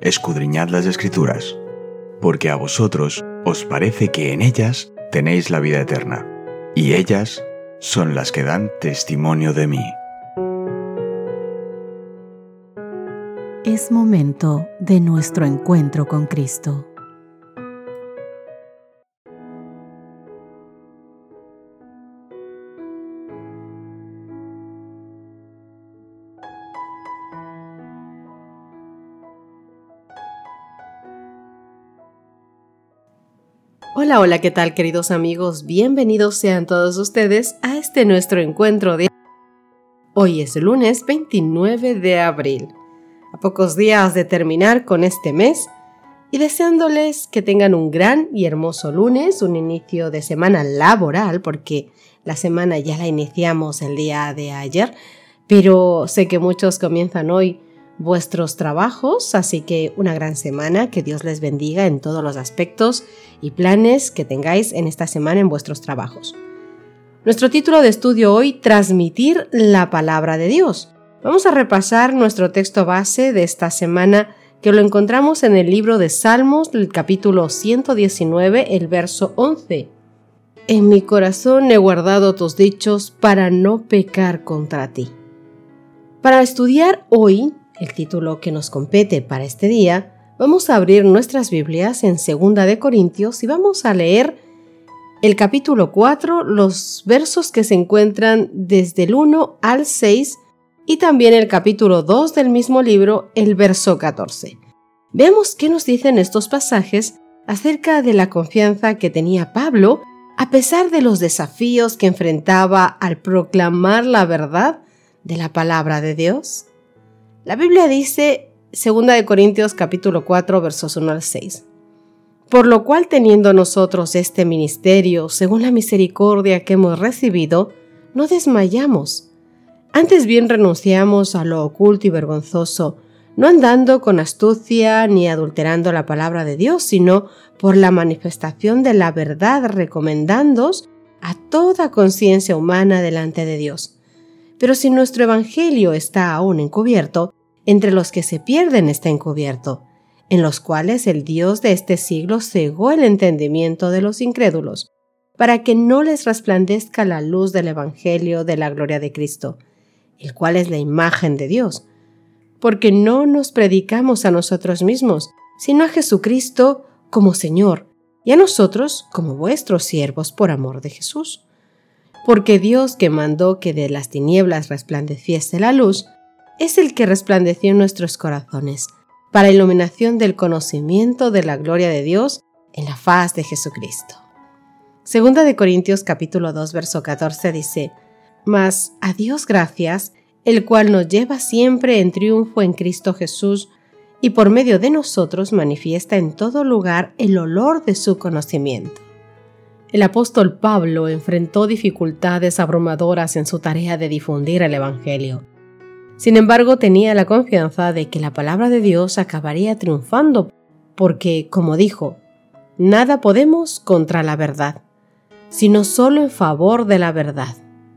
escudriñad las Escrituras, porque a vosotros os parece que en ellas tenéis la vida eterna, y ellas son las que dan testimonio de mí. Es momento de nuestro encuentro con Cristo. Hola, ¿qué tal, queridos amigos? Bienvenidos sean todos ustedes a este nuestro encuentro de hoy es lunes 29 de abril. A pocos días de terminar con este mes y deseándoles que tengan un gran y hermoso lunes, un inicio de semana laboral, porque la semana ya la iniciamos el día de ayer, pero sé que muchos comienzan hoy vuestros trabajos, así que una gran semana, que Dios les bendiga en todos los aspectos y planes que tengáis en esta semana en vuestros trabajos. Nuestro título de estudio hoy, transmitir la palabra de Dios. Vamos a repasar nuestro texto base de esta semana, que lo encontramos en el libro de Salmos, el capítulo 119, el verso 11. En mi corazón he guardado tus dichos para no pecar contra ti. Para estudiar hoy, el título que nos compete para este día, vamos a abrir nuestras Biblias en 2 de Corintios y vamos a leer el capítulo 4, los versos que se encuentran desde el 1 al 6 y también el capítulo 2 del mismo libro, el verso 14. Veamos qué nos dicen estos pasajes acerca de la confianza que tenía Pablo a pesar de los desafíos que enfrentaba al proclamar la verdad de la palabra de Dios. La Biblia dice, 2 de Corintios capítulo 4, versos 1 al 6. Por lo cual, teniendo nosotros este ministerio, según la misericordia que hemos recibido, no desmayamos. Antes bien renunciamos a lo oculto y vergonzoso, no andando con astucia ni adulterando la palabra de Dios, sino por la manifestación de la verdad, recomendándoos a toda conciencia humana delante de Dios. Pero si nuestro evangelio está aún encubierto, entre los que se pierden está encubierto, en los cuales el Dios de este siglo cegó el entendimiento de los incrédulos, para que no les resplandezca la luz del evangelio de la gloria de Cristo, el cual es la imagen de Dios, porque no nos predicamos a nosotros mismos, sino a Jesucristo como Señor, y a nosotros como vuestros siervos por amor de Jesús. Porque Dios, que mandó que de las tinieblas resplandeciese la luz, es el que resplandeció en nuestros corazones, para iluminación del conocimiento de la gloria de Dios en la faz de Jesucristo. 2 de Corintios capítulo 2, verso 14 dice, Mas a Dios gracias, el cual nos lleva siempre en triunfo en Cristo Jesús, y por medio de nosotros manifiesta en todo lugar el olor de su conocimiento. El apóstol Pablo enfrentó dificultades abrumadoras en su tarea de difundir el Evangelio. Sin embargo, tenía la confianza de que la palabra de Dios acabaría triunfando, porque, como dijo, nada podemos contra la verdad, sino solo en favor de la verdad.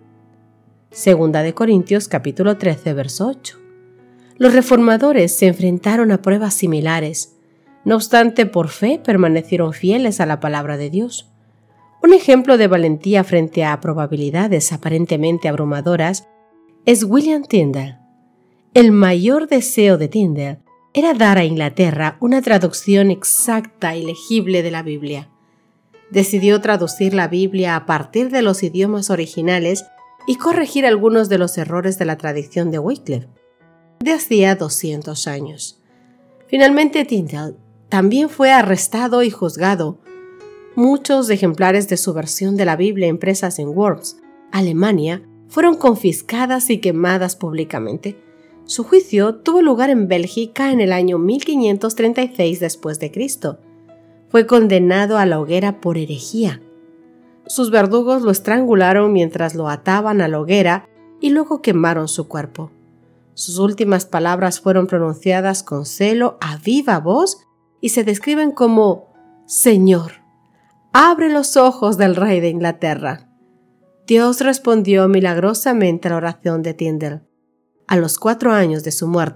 2 de Corintios capítulo 13, verso 8. Los reformadores se enfrentaron a pruebas similares. No obstante, por fe permanecieron fieles a la palabra de Dios. Un ejemplo de valentía frente a probabilidades aparentemente abrumadoras es William Tyndale. El mayor deseo de Tyndale era dar a Inglaterra una traducción exacta y legible de la Biblia. Decidió traducir la Biblia a partir de los idiomas originales y corregir algunos de los errores de la tradición de Wycliffe, de hacía 200 años. Finalmente, Tyndale también fue arrestado y juzgado. Muchos ejemplares de su versión de la Biblia impresas en Worms, Alemania, fueron confiscadas y quemadas públicamente. Su juicio tuvo lugar en Bélgica en el año 1536 después de Cristo. Fue condenado a la hoguera por herejía. Sus verdugos lo estrangularon mientras lo ataban a la hoguera y luego quemaron su cuerpo. Sus últimas palabras fueron pronunciadas con celo a viva voz y se describen como «Señor, abre los ojos del rey de Inglaterra». Dios respondió milagrosamente a la oración de Tyndale. A los 4 años de su muerte,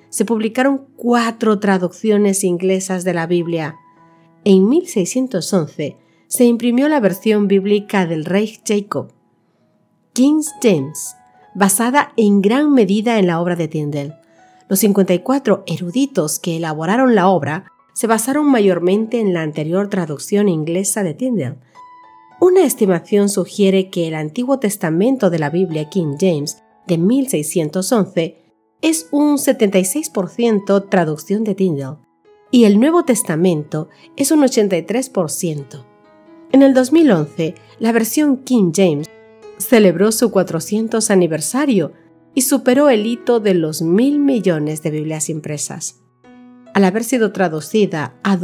se publicaron 4 traducciones inglesas de la Biblia. En 1611 se imprimió la versión bíblica del rey Jacob, King James, basada en gran medida en la obra de Tyndale. Los 54 eruditos que elaboraron la obra se basaron mayormente en la anterior traducción inglesa de Tyndale. Una estimación sugiere que el Antiguo Testamento de la Biblia King James de 1611 es un 76% traducción de Tyndale y el Nuevo Testamento es un 83%. En el 2011, la versión King James celebró su 400 aniversario y superó el hito de los 1.000 millones de Biblias impresas. Al haber sido traducida a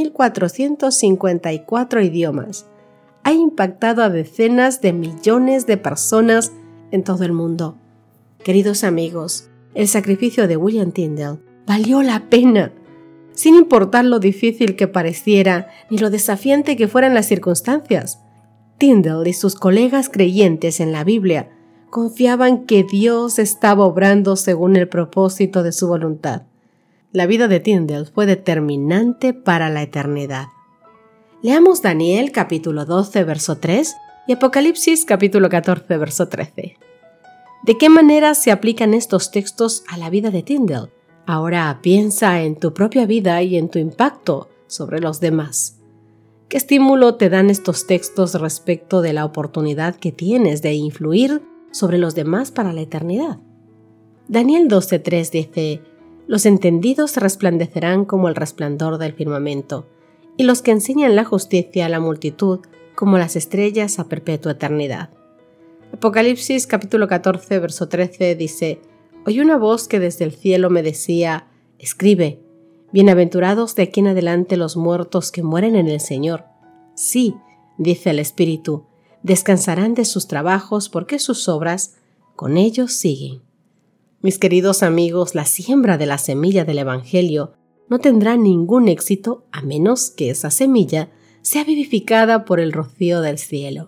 2.454 idiomas, ha impactado a decenas de millones de personas en todo el mundo. Queridos amigos, el sacrificio de William Tyndale valió la pena, sin importar lo difícil que pareciera ni lo desafiante que fueran las circunstancias. Tyndale y sus colegas creyentes en la Biblia confiaban que Dios estaba obrando según el propósito de su voluntad. La vida de Tyndale fue determinante para la eternidad. Leamos Daniel capítulo 12, verso 3 y Apocalipsis capítulo 14, verso 13. ¿De qué manera se aplican estos textos a la vida de Tyndale? Ahora piensa en tu propia vida y en tu impacto sobre los demás. ¿Qué estímulo te dan estos textos respecto de la oportunidad que tienes de influir sobre los demás para la eternidad? Daniel 12:3 dice: «Los entendidos resplandecerán como el resplandor del firmamento, y los que enseñan la justicia a la multitud como las estrellas a perpetua eternidad». Apocalipsis capítulo 14, verso 13 dice: «Oí una voz que desde el cielo me decía: escribe, bienaventurados de aquí en adelante los muertos que mueren en el Señor. Sí, dice el Espíritu, descansarán de sus trabajos porque sus obras con ellos siguen». Mis queridos amigos, la siembra de la semilla del Evangelio no tendrá ningún éxito a menos que esa semilla sea vivificada por el rocío del cielo.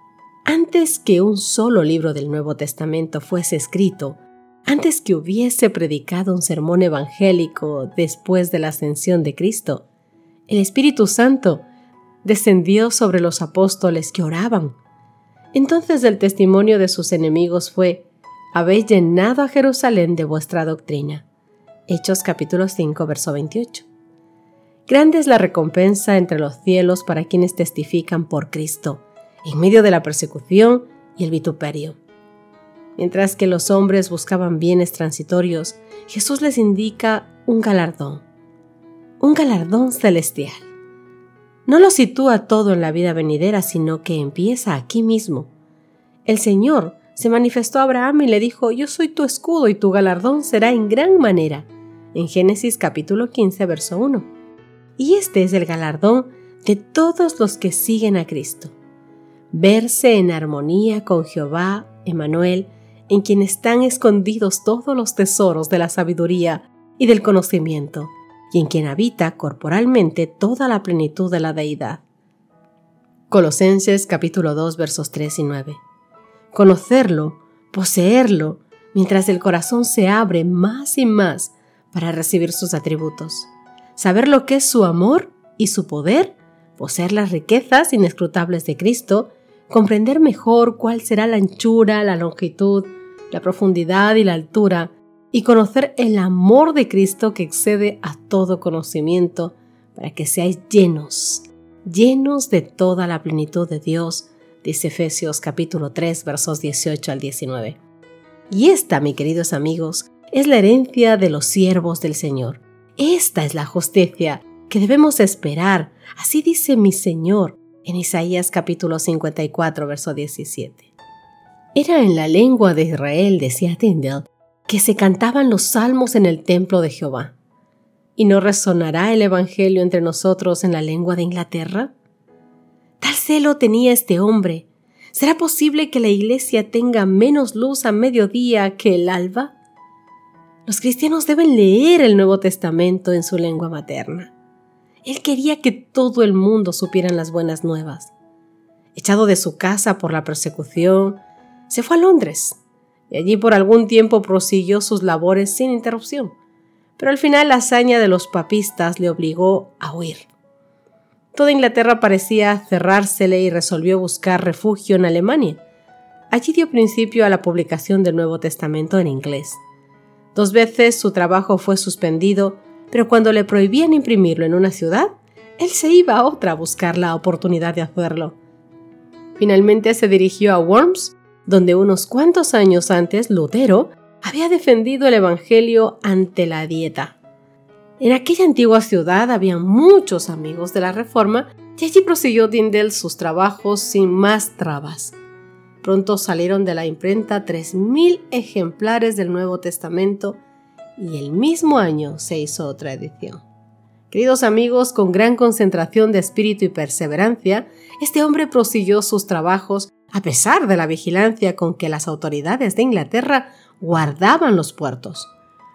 Antes que un solo libro del Nuevo Testamento fuese escrito, antes que hubiese predicado un sermón evangélico después de la ascensión de Cristo, el Espíritu Santo descendió sobre los apóstoles que oraban. Entonces el testimonio de sus enemigos fue: «Habéis llenado a Jerusalén de vuestra doctrina». Hechos capítulo 5, verso 28. Grande es la recompensa entre los cielos para quienes testifican por Cristo, en medio de la persecución y el vituperio. Mientras que los hombres buscaban bienes transitorios, Jesús les indica un galardón celestial. No lo sitúa todo en la vida venidera, sino que empieza aquí mismo. El Señor se manifestó a Abraham y le dijo: «Yo soy tu escudo y tu galardón será en gran manera», en Génesis capítulo 15, verso 1. Y este es el galardón de todos los que siguen a Cristo: verse en armonía con Jehová, Emmanuel, en quien están escondidos todos los tesoros de la sabiduría y del conocimiento, y en quien habita corporalmente toda la plenitud de la deidad. Colosenses capítulo 2, versos 3 y 9. Conocerlo, poseerlo, mientras el corazón se abre más y más para recibir sus atributos. Saber lo que es su amor y su poder, poseer las riquezas inescrutables de Cristo, comprender mejor cuál será la anchura, la longitud, la profundidad y la altura, y conocer el amor de Cristo que excede a todo conocimiento, para que seáis llenos de toda la plenitud de Dios, dice Efesios capítulo 3, versos 18 al 19. Y esta, mis queridos amigos, es la herencia de los siervos del Señor. Esta es la justicia que debemos esperar, así dice mi Señor, en Isaías capítulo 54, verso 17. Era en la lengua de Israel, decía Tyndale, que se cantaban los salmos en el templo de Jehová. ¿Y no resonará el Evangelio entre nosotros en la lengua de Inglaterra? Tal celo tenía este hombre. ¿Será posible que la iglesia tenga menos luz a mediodía que el alba? Los cristianos deben leer el Nuevo Testamento en su lengua materna. Él quería que todo el mundo supieran las buenas nuevas. Echado de su casa por la persecución, se fue a Londres y allí por algún tiempo prosiguió sus labores sin interrupción. pero al final la hazaña de los papistas le obligó a huir. Toda Inglaterra parecía cerrársele y resolvió buscar refugio en Alemania. Allí dio principio a la publicación del Nuevo Testamento en inglés. 2 veces su trabajo fue suspendido, pero cuando le prohibían imprimirlo en una ciudad, él se iba a otra a buscar la oportunidad de hacerlo. Finalmente se dirigió a Worms, donde unos cuantos años antes Lutero había defendido el Evangelio ante la Dieta. En aquella antigua ciudad había muchos amigos de la Reforma y allí prosiguió Tyndale sus trabajos sin más trabas. Pronto salieron de la imprenta 3.000 ejemplares del Nuevo Testamento y el mismo año se hizo otra edición. Queridos amigos, con gran concentración de espíritu y perseverancia, este hombre prosiguió sus trabajos a pesar de la vigilancia con que las autoridades de Inglaterra guardaban los puertos.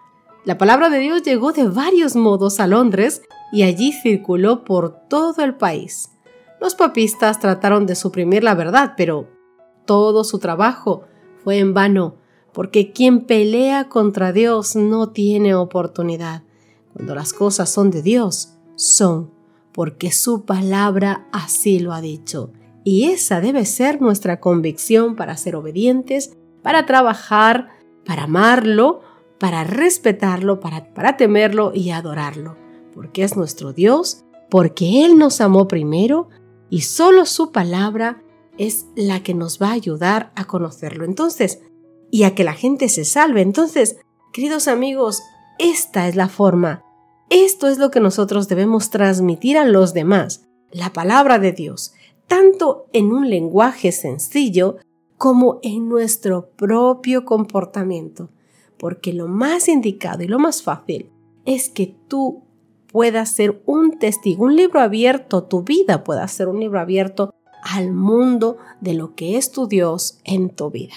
La palabra de Dios llegó de varios modos a Londres y allí circuló por todo el país. Los papistas trataron de suprimir la verdad, pero todo su trabajo fue en vano, porque quien pelea contra Dios no tiene oportunidad. Cuando las cosas son de Dios, son, porque su palabra así lo ha dicho. Y esa debe ser nuestra convicción para ser obedientes, para trabajar, para amarlo, para respetarlo, para temerlo y adorarlo. Porque es nuestro Dios, porque Él nos amó primero y solo su palabra es la que nos va a ayudar a conocerlo. Entonces, y a que la gente se salve. Entonces, queridos amigos, esta es la forma. Esto es lo que nosotros debemos transmitir a los demás. La palabra de Dios, tanto en un lenguaje sencillo como en nuestro propio comportamiento. Porque lo más indicado y lo más fácil es que tú puedas ser un testigo, un libro abierto, tu vida pueda ser un libro abierto al mundo de lo que es tu Dios en tu vida.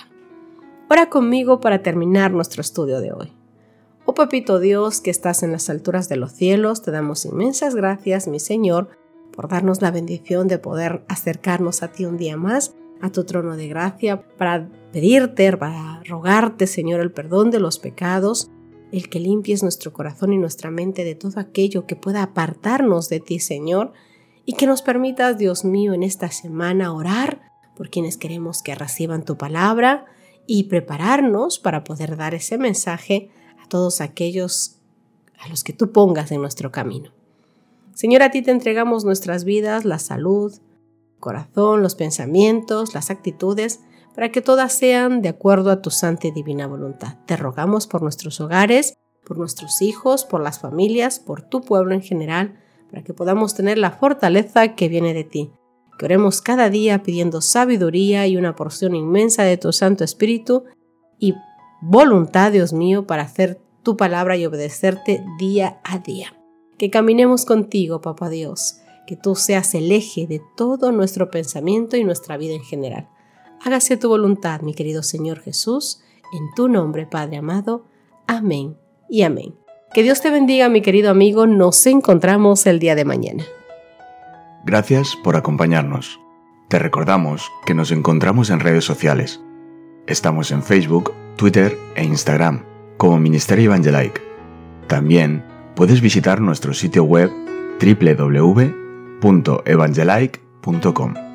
Ora conmigo para terminar nuestro estudio de hoy. Oh Papito Dios, que estás en las alturas de los cielos, te damos inmensas gracias, mi Señor, por darnos la bendición de poder acercarnos a ti un día más, a tu trono de gracia, para pedirte, para rogarte, Señor, el perdón de los pecados, el que limpies nuestro corazón y nuestra mente de todo aquello que pueda apartarnos de ti, Señor, y que nos permitas, Dios mío, en esta semana orar por quienes queremos que reciban tu palabra y prepararnos para poder dar ese mensaje a todos aquellos a los que tú pongas en nuestro camino. Señor, a ti te entregamos nuestras vidas, la salud, el corazón, los pensamientos, las actitudes, para que todas sean de acuerdo a tu santa y divina voluntad. Te rogamos por nuestros hogares, por nuestros hijos, por las familias, por tu pueblo en general, para que podamos tener la fortaleza que viene de ti. Que oremos cada día pidiendo sabiduría y una porción inmensa de tu Santo Espíritu y voluntad, Dios mío, para hacer tu palabra y obedecerte día a día. Que caminemos contigo, Papá Dios, que tú seas el eje de todo nuestro pensamiento y nuestra vida en general. Hágase tu voluntad, mi querido Señor Jesús, en tu nombre, Padre amado. Amén y amén. Que Dios te bendiga, mi querido amigo. Nos encontramos el día de mañana. Gracias por acompañarnos. Te recordamos que nos encontramos en redes sociales. Estamos en Facebook, Twitter e Instagram como Ministerio Evangelike. También puedes visitar nuestro sitio web www.evangelike.com.